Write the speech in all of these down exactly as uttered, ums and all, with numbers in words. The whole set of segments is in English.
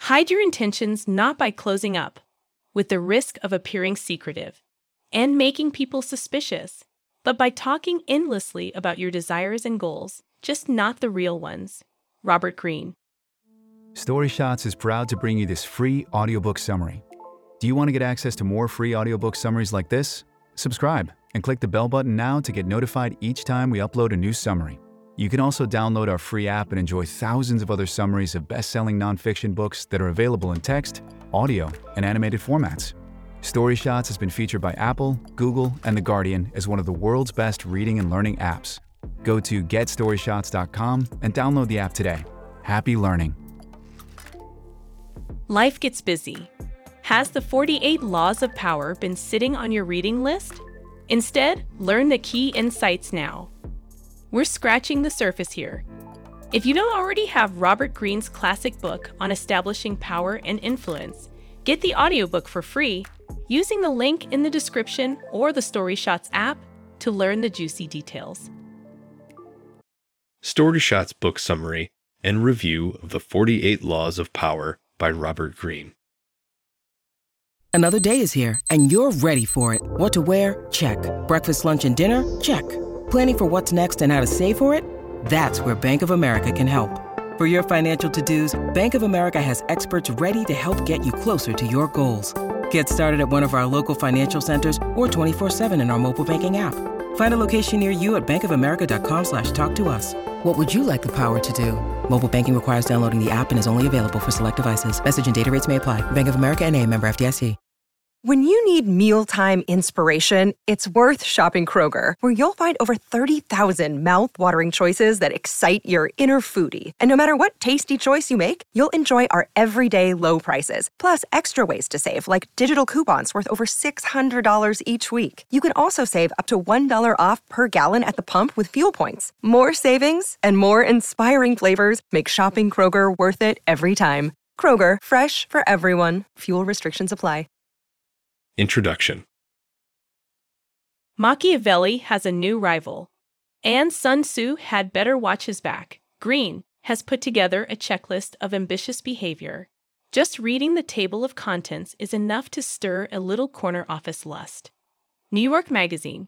Hide your intentions not by closing up, with the risk of appearing secretive and making people suspicious, but by talking endlessly about your desires and goals, just not the real ones. Robert Greene. StoryShots is proud to bring you this free audiobook summary. Do you want to get access to more free audiobook summaries like this? Subscribe and click the bell button now to get notified each time we upload a new summary. You can also download our free app and enjoy thousands of other summaries of best-selling nonfiction books that are available in text, audio, and animated formats. StoryShots has been featured by Apple, Google, and The Guardian as one of the world's best reading and learning apps. Go to get storyshots dot com and download the app today. Happy learning. Life gets busy. Has the forty-eight Laws of Power been sitting on your reading list? Instead, learn the key insights now. We're scratching the surface here. If you don't already have Robert Greene's classic book on establishing power and influence, get the audiobook for free using the link in the description or the StoryShots app to learn the juicy details. StoryShots book summary and review of the forty-eight Laws of Power by Robert Greene. Another day is here, and you're ready for it. What to wear? Check. Breakfast, lunch, and dinner? Check. Planning for what's next and how to save for it? That's where Bank of America can help. For your financial to-dos, Bank of America has experts ready to help get you closer to your goals. Get started at one of our local financial centers or twenty-four seven in our mobile banking app. Find a location near you at bankofamerica.com slash talk to us. What would you like the power to do? Mobile banking requires downloading the app and is only available for select devices. Message and data rates may apply. Bank of America N A, member F D I C. When you need mealtime inspiration, it's worth shopping Kroger, where you'll find over thirty thousand mouth-watering choices that excite your inner foodie. And no matter what tasty choice you make, you'll enjoy our everyday low prices, plus extra ways to save, like digital coupons worth over six hundred dollars each week. You can also save up to one dollar off per gallon at the pump with fuel points. More savings and more inspiring flavors make shopping Kroger worth it every time. Kroger, fresh for everyone. Fuel restrictions apply. Introduction. Machiavelli has a new rival, and Sun Tzu had better watch his back. Greene has put together a checklist of ambitious behavior. Just reading the table of contents is enough to stir a little corner office lust. New York Magazine.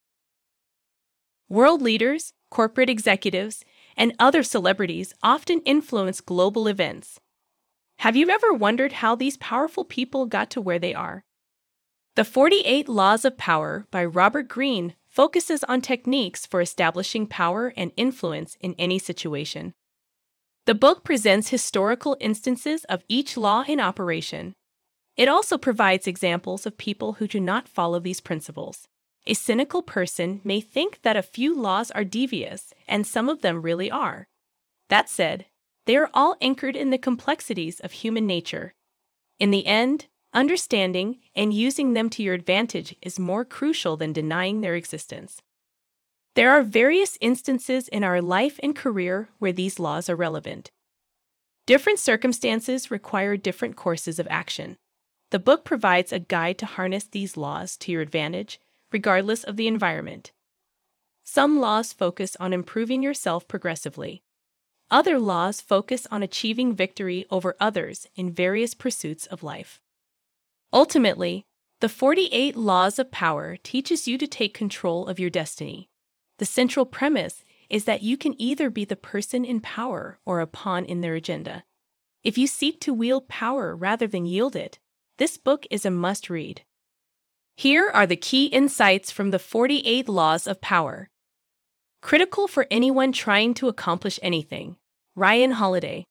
World leaders, corporate executives, and other celebrities often influence global events. Have you ever wondered how these powerful people got to where they are? The forty-eight Laws of Power by Robert Greene focuses on techniques for establishing power and influence in any situation. The book presents historical instances of each law in operation. It also provides examples of people who do not follow these principles. A cynical person may think that a few laws are devious, and some of them really are. That said, they are all anchored in the complexities of human nature. In the end, understanding and using them to your advantage is more crucial than denying their existence. There are various instances in our life and career where these laws are relevant. Different circumstances require different courses of action. The book provides a guide to harness these laws to your advantage, regardless of the environment. Some laws focus on improving yourself progressively. Other laws focus on achieving victory over others in various pursuits of life. Ultimately, the forty-eight Laws of Power teaches you to take control of your destiny. The central premise is that you can either be the person in power or a pawn in their agenda. If you seek to wield power rather than yield it, this book is a must-read. Here are the key insights from the forty-eight Laws of Power. Critical for anyone trying to accomplish anything. Ryan Holiday.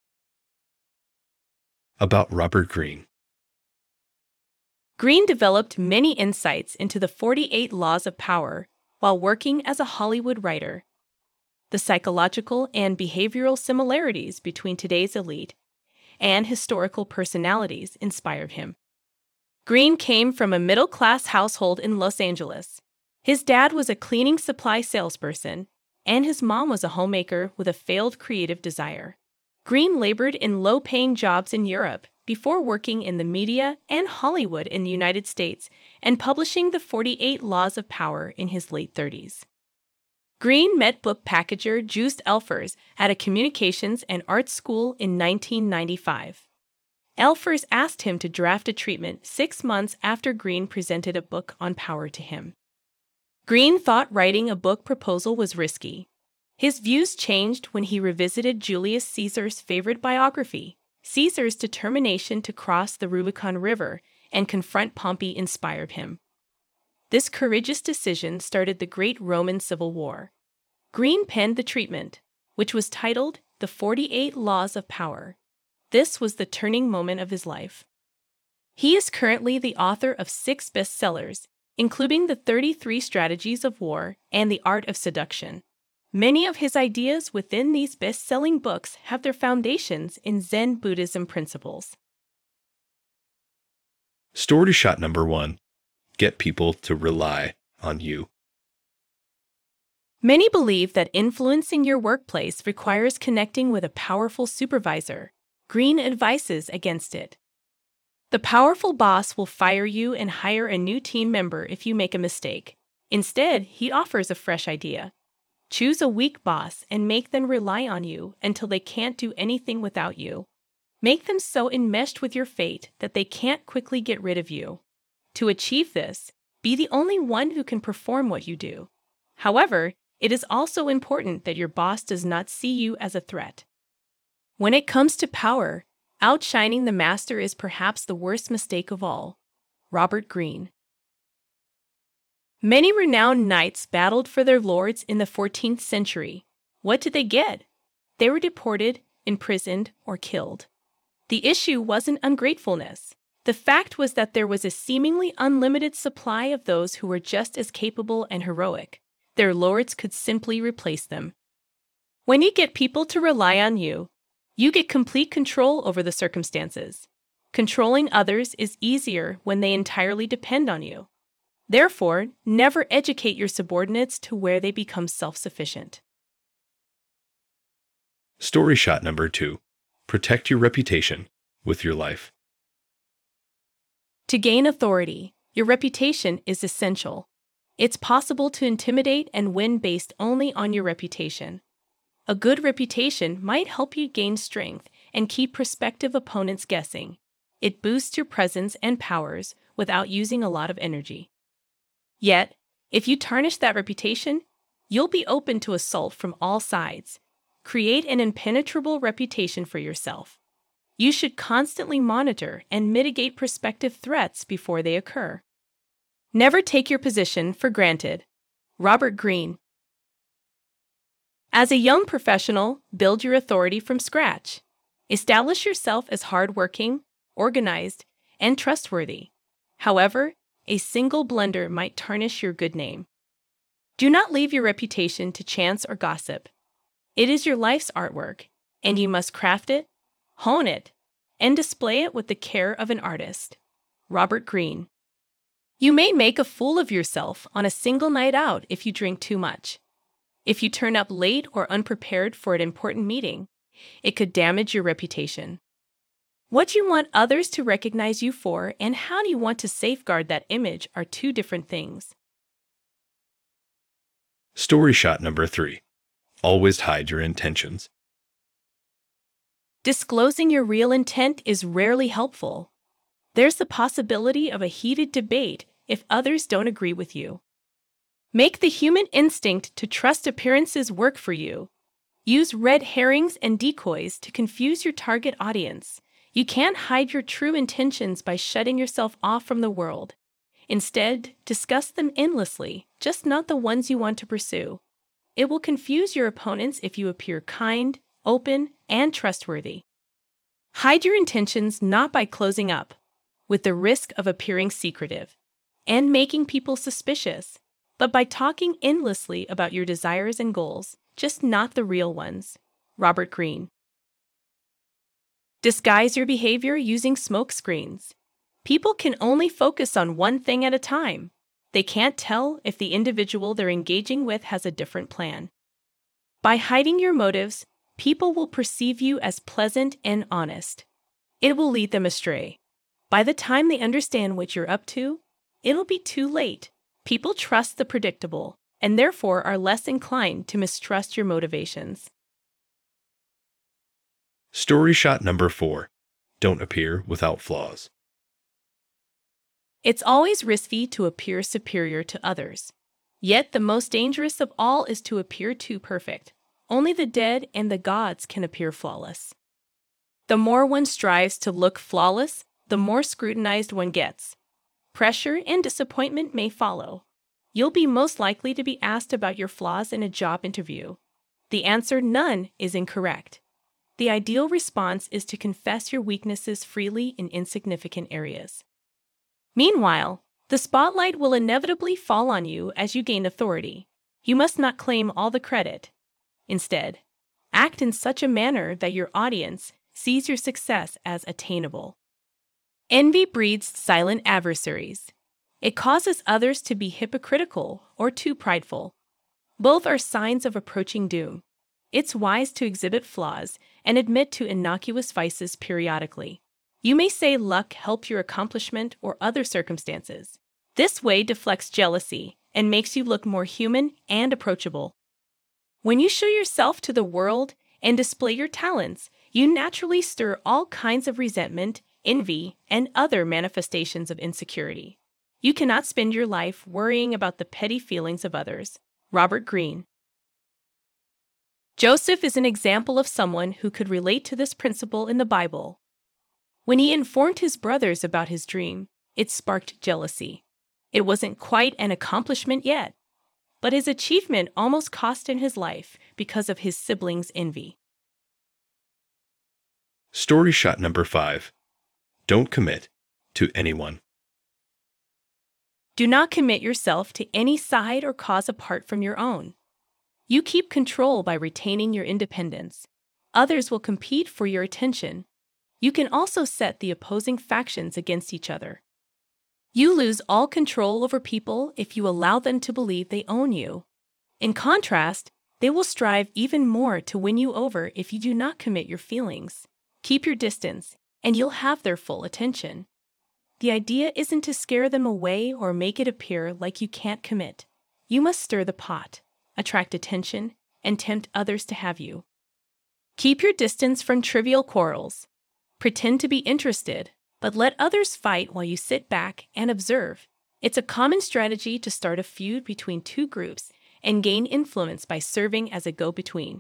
About Robert Greene. Greene developed many insights into the forty-eight Laws of Power while working as a Hollywood writer. The psychological and behavioral similarities between today's elite and historical personalities inspired him. Greene came from a middle-class household in Los Angeles. His dad was a cleaning supply salesperson, and his mom was a homemaker with a failed creative desire. Greene labored in low-paying jobs in Europe before working in the media and Hollywood in the United States and publishing the forty-eight Laws of Power in his late thirties. Greene met book packager Joost Elfers at a communications and arts school in nineteen ninety-five. Elfers asked him to draft a treatment six months after Green presented a book on power to him. Green thought writing a book proposal was risky. His views changed when he revisited Julius Caesar's favorite biography. Caesar's determination to cross the Rubicon River and confront Pompey inspired him. This courageous decision started the Great Roman Civil War. Green penned the treatment, which was titled The forty-eight Laws of Power. This was the turning moment of his life. He is currently the author of six bestsellers, including The thirty-three Strategies of War and The Art of Seduction. Many of his ideas within these best-selling books have their foundations in Zen Buddhism principles. Story shot number one. Get people to rely on you. Many believe that influencing your workplace requires connecting with a powerful supervisor. Green advises against it. The powerful boss will fire you and hire a new team member if you make a mistake. Instead, he offers a fresh idea. Choose a weak boss and make them rely on you until they can't do anything without you. Make them so enmeshed with your fate that they can't quickly get rid of you. To achieve this, be the only one who can perform what you do. However, it is also important that your boss does not see you as a threat. When it comes to power, outshining the master is perhaps the worst mistake of all. Robert Greene. Many renowned knights battled for their lords in the fourteenth century. What did they get? They were deported, imprisoned, or killed. The issue wasn't ungratefulness. The fact was that there was a seemingly unlimited supply of those who were just as capable and heroic. Their lords could simply replace them. When you get people to rely on you, you get complete control over the circumstances. Controlling others is easier when they entirely depend on you. Therefore, never educate your subordinates to where they become self-sufficient. Story shot number two. Protect your reputation with your life. To gain authority, your reputation is essential. It's possible to intimidate and win based only on your reputation. A good reputation might help you gain strength and keep prospective opponents guessing. It boosts your presence and powers without using a lot of energy. Yet, if you tarnish that reputation, you'll be open to assault from all sides. Create an impenetrable reputation for yourself. You should constantly monitor and mitigate prospective threats before they occur. Never take your position for granted. Robert Greene. As a young professional, build your authority from scratch. Establish yourself as hardworking, organized, and trustworthy. However, a single blunder might tarnish your good name. Do not leave your reputation to chance or gossip. It is your life's artwork, and you must craft it, hone it, and display it with the care of an artist. Robert Greene. You may make a fool of yourself on a single night out if you drink too much. If you turn up late or unprepared for an important meeting, it could damage your reputation. What you want others to recognize you for and how do you want to safeguard that image are two different things. Story shot number three. Always hide your intentions. Disclosing your real intent is rarely helpful. There's the possibility of a heated debate if others don't agree with you. Make the human instinct to trust appearances work for you. Use red herrings and decoys to confuse your target audience. You can't hide your true intentions by shutting yourself off from the world. Instead, discuss them endlessly, just not the ones you want to pursue. It will confuse your opponents if you appear kind, open, and trustworthy. Hide your intentions not by closing up, with the risk of appearing secretive, and making people suspicious, but by talking endlessly about your desires and goals, just not the real ones. Robert Greene. Disguise your behavior using smoke screens. People can only focus on one thing at a time. They can't tell if the individual they're engaging with has a different plan. By hiding your motives, people will perceive you as pleasant and honest. It will lead them astray. By the time they understand what you're up to, it'll be too late. People trust the predictable, and therefore are less inclined to mistrust your motivations. Story shot number four. don't appear without flaws. It's always risky to appear superior to others. Yet the most dangerous of all is to appear too perfect. Only the dead and the gods can appear flawless. The more one strives to look flawless, the more scrutinized one gets. Pressure and disappointment may follow. You'll be most likely to be asked about your flaws in a job interview. The answer none is incorrect. The ideal response is to confess your weaknesses freely in insignificant areas. Meanwhile, the spotlight will inevitably fall on you as you gain authority. You must not claim all the credit. Instead, act in such a manner that your audience sees your success as attainable. Envy breeds silent adversaries. It causes others to be hypocritical or too prideful. Both are signs of approaching doom. It's wise to exhibit flaws and admit to innocuous vices periodically. You may say luck helped your accomplishment or other circumstances. This way deflects jealousy and makes you look more human and approachable. When you show yourself to the world and display your talents, you naturally stir all kinds of resentment, envy, and other manifestations of insecurity. You cannot spend your life worrying about the petty feelings of others. Robert Greene. Joseph is an example of someone who could relate to this principle in the Bible. When he informed his brothers about his dream, it sparked jealousy. It wasn't quite an accomplishment yet, but his achievement almost cost him his life because of his siblings' envy. Story shot number five. Don't commit to anyone. Do not commit yourself to any side or cause apart from your own. You keep control by retaining your independence. Others will compete for your attention. You can also set the opposing factions against each other. You lose all control over people if you allow them to believe they own you. In contrast, they will strive even more to win you over if you do not commit your feelings. Keep your distance, and you'll have their full attention. The idea isn't to scare them away or make it appear like you can't commit. You must stir the pot, attract attention, and tempt others to have you. Keep your distance from trivial quarrels. Pretend to be interested, but let others fight while you sit back and observe. It's a common strategy to start a feud between two groups and gain influence by serving as a go-between.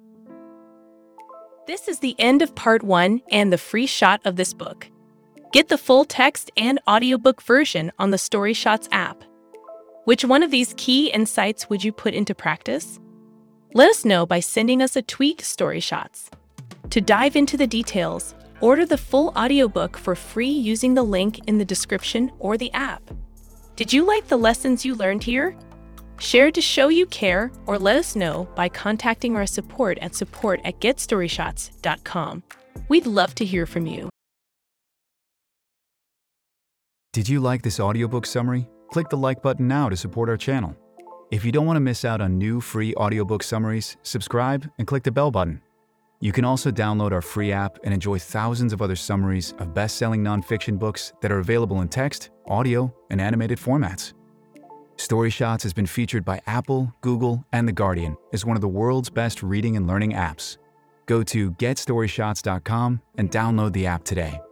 This is the end of part one and the free shot of this book. Get the full text and audiobook version on the StoryShots app. Which one of these key insights would you put into practice? Let us know by sending us a tweet to StoryShots. To dive into the details, order the full audiobook for free using the link in the description or the app. Did you like the lessons you learned here? Share to show you care or let us know by contacting our support at support at get story shots dot com. We'd love to hear from you. Did you like this audiobook summary? Click the like button now to support our channel. If you don't want to miss out on new free audiobook summaries, subscribe and click the bell button. You can also download our free app and enjoy thousands of other summaries of best-selling nonfiction books that are available in text, audio, and animated formats. StoryShots has been featured by Apple, Google, and The Guardian as one of the world's best reading and learning apps. Go to get story shots dot com and download the app today.